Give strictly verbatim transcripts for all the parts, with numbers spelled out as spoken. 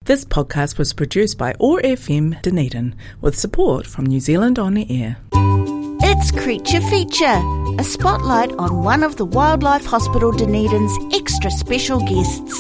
This podcast was produced by O A R F M Dunedin with support from New Zealand On Air. It's Creature Feature, a spotlight on one of the Wildlife Hospital Dunedin's extra special guests.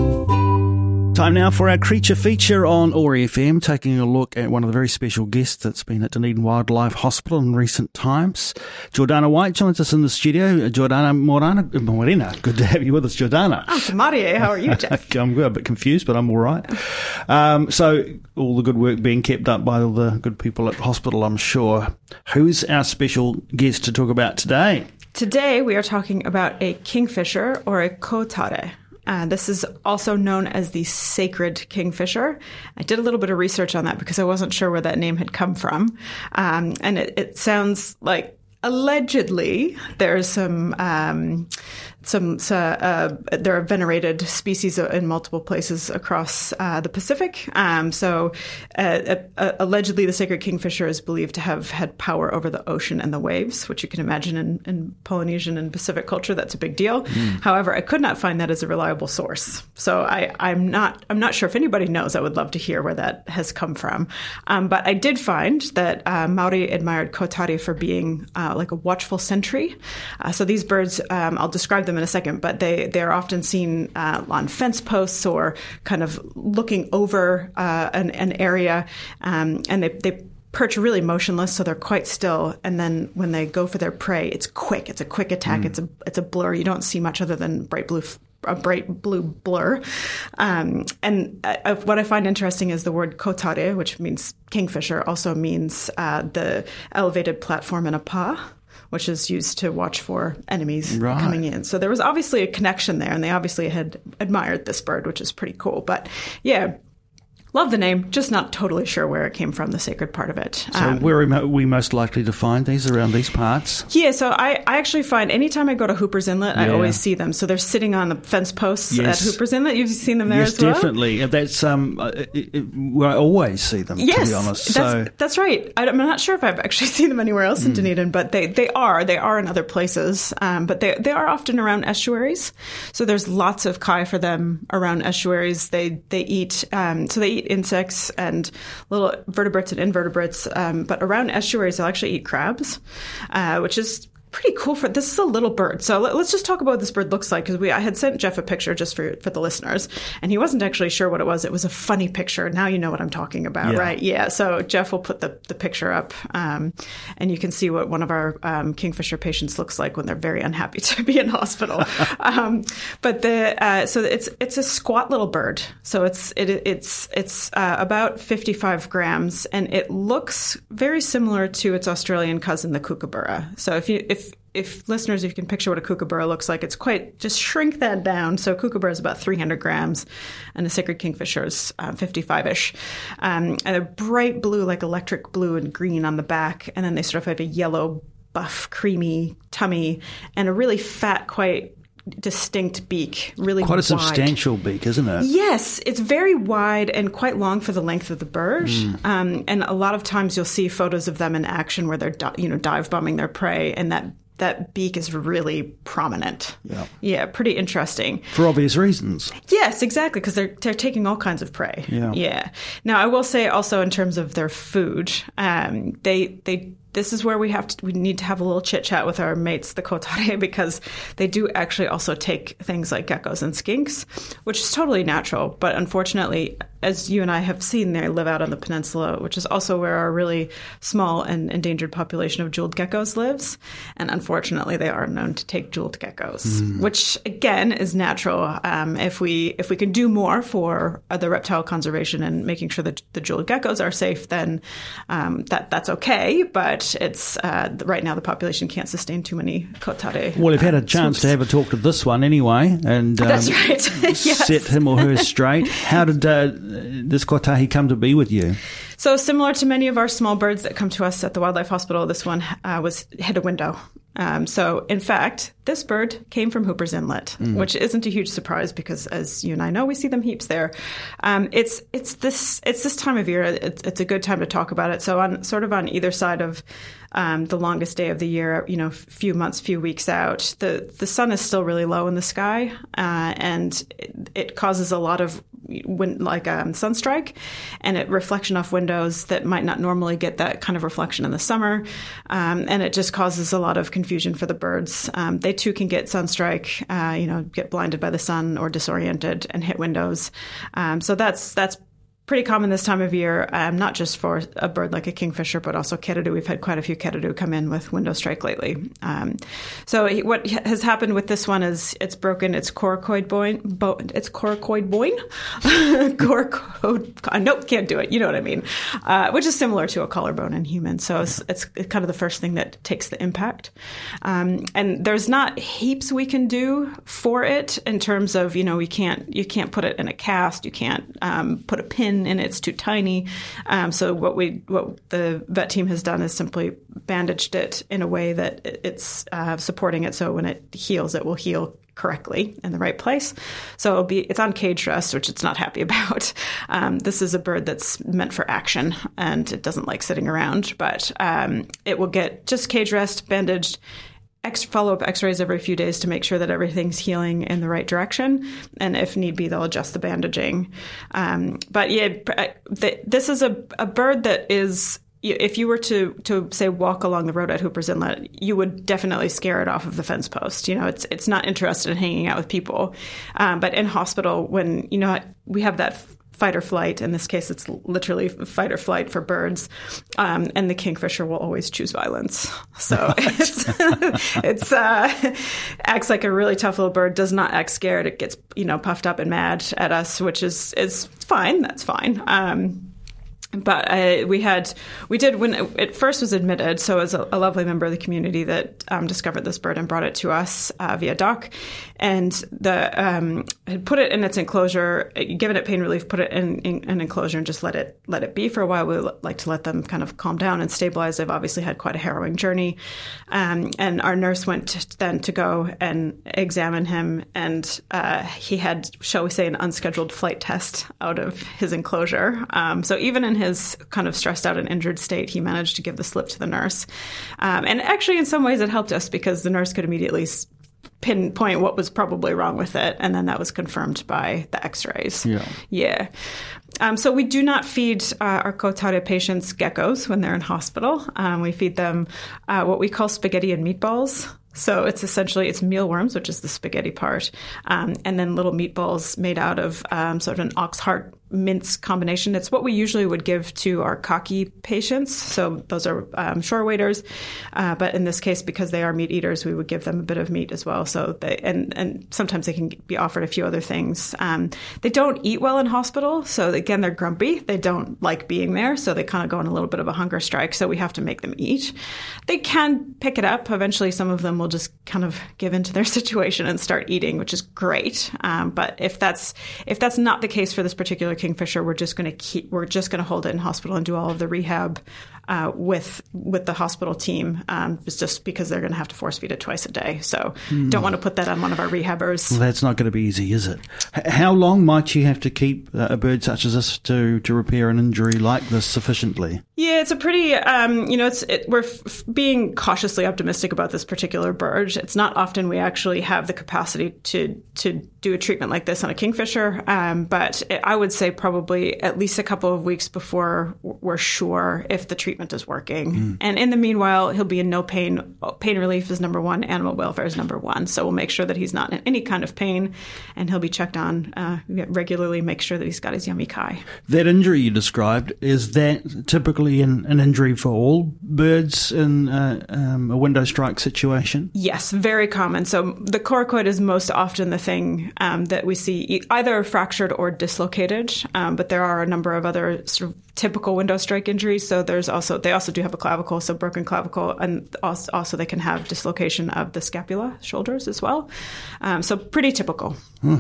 Time now for our Creature Feature on O A R F M, taking a look at one of the very special guests that's been at Dunedin Wildlife Hospital in recent times. Jordana White joins us in the studio. Jordana Morana, Morena, good to have you with us, Jordana. Oh, Marie, how are you, Jeff? I'm a bit confused, but I'm all right. Um, so, all the good work being kept up by all the good people at the hospital, I'm sure. Who's our special guest to talk about today? Today, we are talking about a kingfisher or a kotare. Uh, this is also known as the sacred kingfisher. I did a little bit of research on that because I wasn't sure where that name had come from. Um, and it, it sounds like allegedly there's some um, some uh, uh, there are venerated species in multiple places across uh, the Pacific. Um, so uh, uh, allegedly the sacred kingfisher is believed to have had power over the ocean and the waves, which you can imagine in, in Polynesian and Pacific culture, that's a big deal. Mm. However, I could not find that as a reliable source. So I, I'm not I'm not sure if anybody knows. I would love to hear where that has come from. Um, but I did find that uh, Maori admired kotare for being uh, like a watchful sentry. Uh, so these birds, um, I'll describe them in a second, but they, they're often seen uh, on fence posts or kind of looking over uh, an, an area, um, and they, they perch really motionless, so they're quite still. And then when they go for their prey, it's quick. It's a quick attack. Mm. It's a it's a blur. You don't see much other than bright blue a bright blue blur. Um, and uh, what I find interesting is the word kotare, which means kingfisher, also means uh, the elevated platform in a pa, which is used to watch for enemies right. coming in. So there was obviously a connection there, and they obviously had admired this bird, which is pretty cool. But yeah, love the name, just not totally sure where it came from, the sacred part of it. So um, where are we most likely to find these around these parts? Yeah, so I, I actually find anytime I go to Hooper's Inlet, yeah. I always see them. So they're sitting on the fence posts yes. at Hooper's Inlet. You've seen them there yes, as well? Yes, definitely. That's um, it, it, well, I always see them, yes, to be honest. That's, so. that's right. I, I'm not sure if I've actually seen them anywhere else mm. in Dunedin, but they, they are. They are in other places. Um, but they, they are often around estuaries. So there's lots of kai for them around estuaries. They, they eat, um, so they eat insects and little vertebrates and invertebrates. Um, but around estuaries, they'll actually eat crabs, uh, which is pretty cool. For this is a little bird. So let, let's just talk about what this bird looks like, because we I had sent Jeff a picture just for for the listeners, and he wasn't actually sure what it was. It was a funny picture. Now you know what I'm talking about, yeah. right? Yeah. So Jeff will put the, the picture up, um, and you can see what one of our um, kingfisher patients looks like when they're very unhappy to be in hospital. um, but the uh, so it's it's a squat little bird. So it's it it's it's uh, about fifty-five grams, and it looks very similar to its Australian cousin, the kookaburra. So if you if If listeners, if you can picture what a kookaburra looks like, it's quite, just shrink that down. So a kookaburra is about three hundred grams, and a sacred kingfisher is uh, fifty-five-ish. Um, and they're bright blue, like electric blue and green on the back. And then they sort of have a yellow, buff, creamy tummy and a really fat, quite distinct beak, really quite a wide. Substantial beak, isn't it? Yes, it's very wide and quite long for the length of the bird. Mm. Um, and a lot of times you'll see photos of them in action where they're, di- you know, dive bombing their prey, and that that beak is really prominent. Yeah, yeah, pretty interesting for obvious reasons. Yes, exactly, because they're they're taking all kinds of prey. Yeah, yeah. Now I will say also in terms of their food, um, they they. This is where we have to, we need to have a little chit chat with our mates, the kotare, because they do actually also take things like geckos and skinks, which is totally natural. But unfortunately, as you and I have seen, they live out on the peninsula, which is also where our really small and endangered population of jeweled geckos lives. And unfortunately, they are known to take jeweled geckos, mm. which again is natural. Um, if we if we can do more for uh, the reptile conservation and making sure that the jeweled geckos are safe, then um, that that's okay. But it's uh, right now the population can't sustain too many kotare. Well, you've had a um, chance swoops. to have a talk to this one anyway, and um, that's right. Yes. Set him or her straight. How did uh, this kotahi come to be with you? So similar to many of our small birds that come to us at the Wildlife Hospital, this one uh, was hit a window. Um, so, in fact, this bird came from Hooper's Inlet, mm. which isn't a huge surprise because, as you and I know, we see them heaps there. Um, it's it's this it's this time of year. It's, it's a good time to talk about it. So, on sort of on either side of um, the longest day of the year, you know, few months, few weeks out, the the sun is still really low in the sky, uh, and it, it causes a lot of when, like um, sunstrike, and it reflection off windows that might not normally get that kind of reflection in the summer, um, and it just causes a lot of confusion for the birds. Um, they too can get sunstrike, uh, you know, get blinded by the sun or disoriented and hit windows. Um, so that's that's. pretty common this time of year, um, not just for a bird like a kingfisher, but also Keruduu. We've had quite a few Keruduu come in with window strike lately. Um, so he, what has happened with this one is it's broken its coracoid bone. Bo- its coracoid bone? coracoid. Nope, can't do it. You know what I mean. Uh, which is similar to a collarbone in humans. So it's, it's kind of the first thing that takes the impact. Um, and there's not heaps we can do for it in terms of, you know, we can't, you can't put it in a cast. You can't um, put a pin in it. It's too tiny. Um, so what we, what the vet team has done is simply bandaged it in a way that it's uh, supporting it. So when it heals, it will heal correctly in the right place. So it'll be, it's on cage rest, which it's not happy about. Um, this is a bird that's meant for action and it doesn't like sitting around, but um, it will get just cage rest, bandaged, X, follow-up x-rays every few days to make sure that everything's healing in the right direction. And if need be, they'll adjust the bandaging. Um, but yeah, th- this is a, a bird that is, if you were to, to say walk along the road at Hooper's Inlet, you would definitely scare it off of the fence post. You know, it's it's not interested in hanging out with people. Um, but in hospital, when, you know, we have that fight or flight. In this case, it's literally fight or flight for birds. Um, and the kingfisher will always choose violence. So it's, it's uh, acts like a really tough little bird, does not act scared. It gets, you know, puffed up and mad at us, which is, is fine. That's fine. Um, But uh, we had, we did, when it, it first was admitted, so it was a, a lovely member of the community that um, discovered this bird and brought it to us uh, via doc, and the um, had put it in its enclosure, given it pain relief, put it in, in an enclosure and just let it let it be for a while. We like to let them kind of calm down and stabilize. They've obviously had quite a harrowing journey. Um, and our nurse went to, then to go and examine him, and uh, he had, shall we say, an unscheduled flight test out of his enclosure. Um, so even in his kind of stressed out and injured state, he managed to give the slip to the nurse. Um, and actually, in some ways, it helped us because the nurse could immediately pinpoint what was probably wrong with it. And then that was confirmed by the x-rays. Yeah. Yeah. Um, so we do not feed uh, our Kotare patients geckos when they're in hospital. Um, we feed them uh, what we call spaghetti and meatballs. So it's essentially, it's mealworms, which is the spaghetti part, um, and then little meatballs made out of um, sort of an ox heart mince combination. It's what we usually would give to our cocky patients. So those are um, shore waders. Uh, but in this case, because they are meat eaters, we would give them a bit of meat as well. So they, and, and sometimes they can be offered a few other things. Um, they don't eat well in hospital. So again, they're grumpy. They don't like being there. So they kind of go on a little bit of a hunger strike. So we have to make them eat. They can pick it up. Eventually, some of them will just kind of give into their situation and start eating, which is great. Um, but if that's, if that's not the case for this particular kingfisher, we're just going to keep, we're just going to hold it in hospital and do all of the rehab uh, with with the hospital team. Um, it's just because they're going to have to force feed it twice a day. So mm. don't want to put that on one of our rehabbers. Well, that's not going to be easy, is it? H- how long might you have to keep a bird such as this to, to repair an injury like this sufficiently? Yeah, it's a pretty, um, you know, it's it, we're f- being cautiously optimistic about this particular bird. It's not often we actually have the capacity to to do a treatment like this on a kingfisher, um, but it, I would say probably at least a couple of weeks before we're sure if the treatment is working. Mm. And in the meanwhile, he'll be in no pain. Pain relief is number one. Animal welfare is number one. So we'll make sure that he's not in any kind of pain, and he'll be checked on uh, regularly, make sure that he's got his yummy kai. That injury you described, is that typically an, an injury for all birds in uh, um, a window strike situation? Yes, very common. So the coracoid is most often the thing um, that we see either fractured or dislocated, um, but there are a number of other sort of typical window strike injuries. So there's also, they also do have a clavicle, so broken clavicle, and also, also they can have dislocation of the scapula, shoulders as well. Um, so pretty typical. Hmm.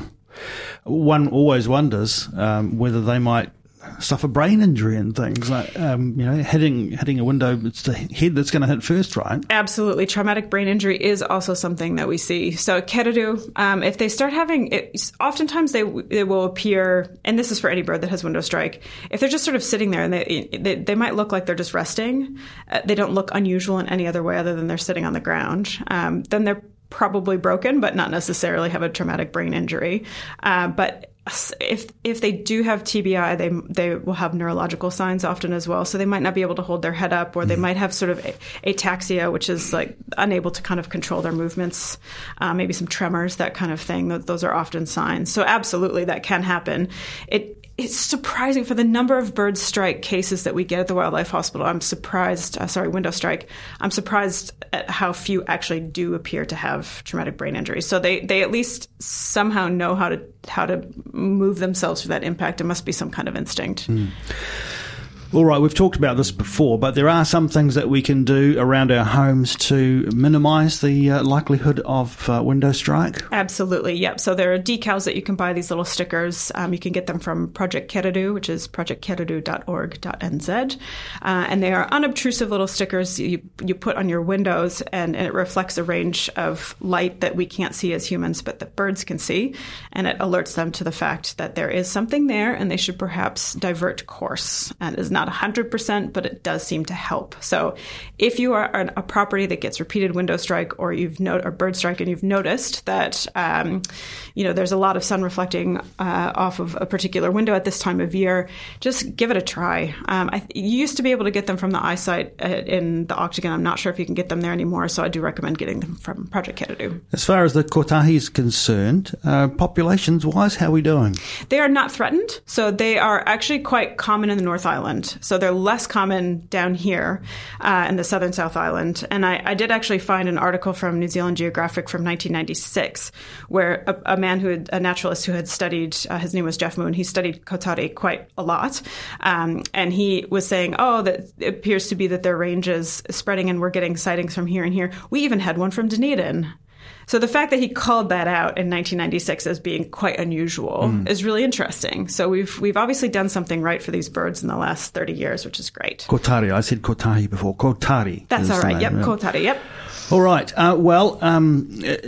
One always wonders um, whether they might suffer brain injury and things like, um, you know, hitting hitting a window. It's the head that's going to hit first, right? Absolutely. Traumatic brain injury is also something that we see. So Keruduu, um, if they start having, it, oftentimes they they will appear, and this is for any bird that has window strike, if they're just sort of sitting there and they they, they might look like they're just resting, uh, they don't look unusual in any other way other than they're sitting on the ground, um, then they're probably broken, but not necessarily have a traumatic brain injury. Uh, but if if they do have T B I, they they will have neurological signs often as well. So they might not be able to hold their head up, or they mm. might have sort of ataxia, which is like unable to kind of control their movements, uh, maybe some tremors, that kind of thing. Those are often signs. So absolutely, that can happen. It It's surprising for the number of bird strike cases that we get at the Wildlife Hospital. I'm surprised, uh, sorry, window strike. I'm surprised at how few actually do appear to have traumatic brain injury. So they, they at least somehow know how to how to move themselves through that impact. It must be some kind of instinct. Mm. All right, we've talked about this before, but there are some things that we can do around our homes to minimise the uh, likelihood of uh, window strike? Absolutely, yep. So there are decals that you can buy, these little stickers. Um, you can get them from Project Keredu, which is project keredu dot org dot n z. Uh, and they are unobtrusive little stickers you, you put on your windows, and, and it reflects a range of light that we can't see as humans, but that birds can see. And it alerts them to the fact that there is something there, and they should perhaps divert course. And it is not one hundred percent, but it does seem to help. So if you are a property that gets repeated window strike, or you've no, or bird strike, and you've noticed that um, you know there's a lot of sun reflecting uh, off of a particular window at this time of year, just give it a try. Um, I, you used to be able to get them from the eyesight in the Octagon. I'm not sure if you can get them there anymore, so I do recommend getting them from Project Keredu. As far as the kotahi is concerned, uh, populations-wise, how are we doing? They are not threatened, so they are actually quite common in the North Island. So they're less common down here uh, in the southern South Island. And I, I did actually find an article from New Zealand Geographic from nineteen ninety-six, where a, a man who had, a naturalist who had studied, uh, his name was Jeff Moon, he studied kotari quite a lot. Um, and he was saying, oh, that it appears to be that their range is spreading, and we're getting sightings from here and here. We even had one from Dunedin. So the fact that he called that out in nineteen ninety-six as being quite unusual mm. is really interesting. So we've we've obviously done something right for these birds in the last thirty years, which is great. Kotari. I said kotahi before. Kotari. That's all right. Yep, yeah. Kotari. Yep. All right. Uh, well, um,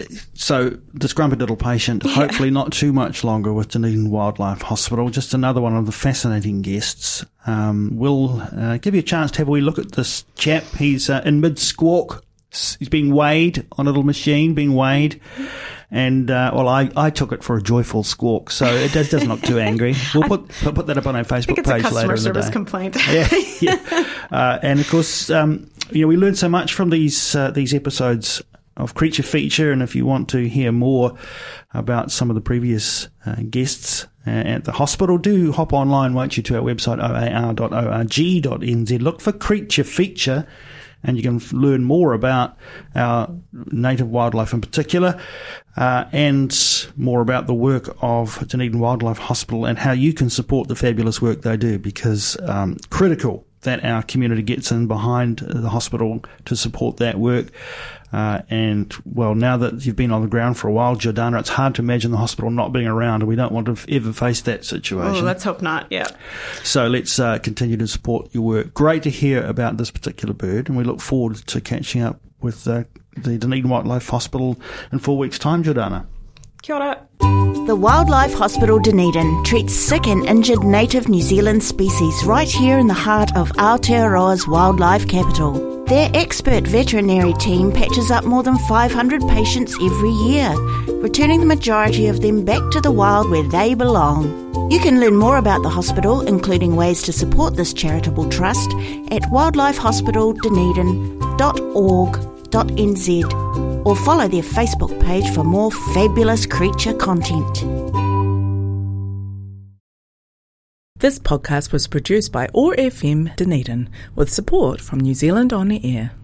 so disgruntled little patient, yeah. hopefully not too much longer with Dunedin Wildlife Hospital. Just another one of the fascinating guests. Um, we'll uh, give you a chance to have a wee look at this chap. He's uh, in mid-squawk. He's being weighed on a little machine, being weighed. And, uh, well, I, I took it for a joyful squawk, so it does, doesn't look too angry. We'll put put that up on our Facebook page later in the day. I think it's a customer service complaint. yeah, yeah. Uh, and, of course, um, you know, we learned so much from these uh, these episodes of Creature Feature, and if you want to hear more about some of the previous uh, guests uh, at the hospital, do hop online, won't you, to our website, o a r dot org dot n z. Look for Creature Feature, and you can learn more about our native wildlife in particular, uh, and more about the work of Dunedin Wildlife Hospital and how you can support the fabulous work they do, because um, critical that our community gets in behind the hospital to support that work. Uh, and, well, now that you've been on the ground for a while, Jordana, it's hard to imagine the hospital not being around, and we don't want to ever face that situation. Oh, let's hope not, yeah. So let's uh, continue to support your work. Great to hear about this particular bird, and we look forward to catching up with uh, the Dunedin Wildlife Hospital in four weeks' time, Jordana. Kia ora. The Wildlife Hospital Dunedin treats sick and injured native New Zealand species right here in the heart of Aotearoa's wildlife capital. Their expert veterinary team patches up more than five hundred patients every year, returning the majority of them back to the wild where they belong. You can learn more about the hospital, including ways to support this charitable trust, at wildlife hospital dunedin dot org dot n z, or follow their Facebook page for more fabulous creature content. This podcast was produced by O A R F M Dunedin with support from New Zealand On Air.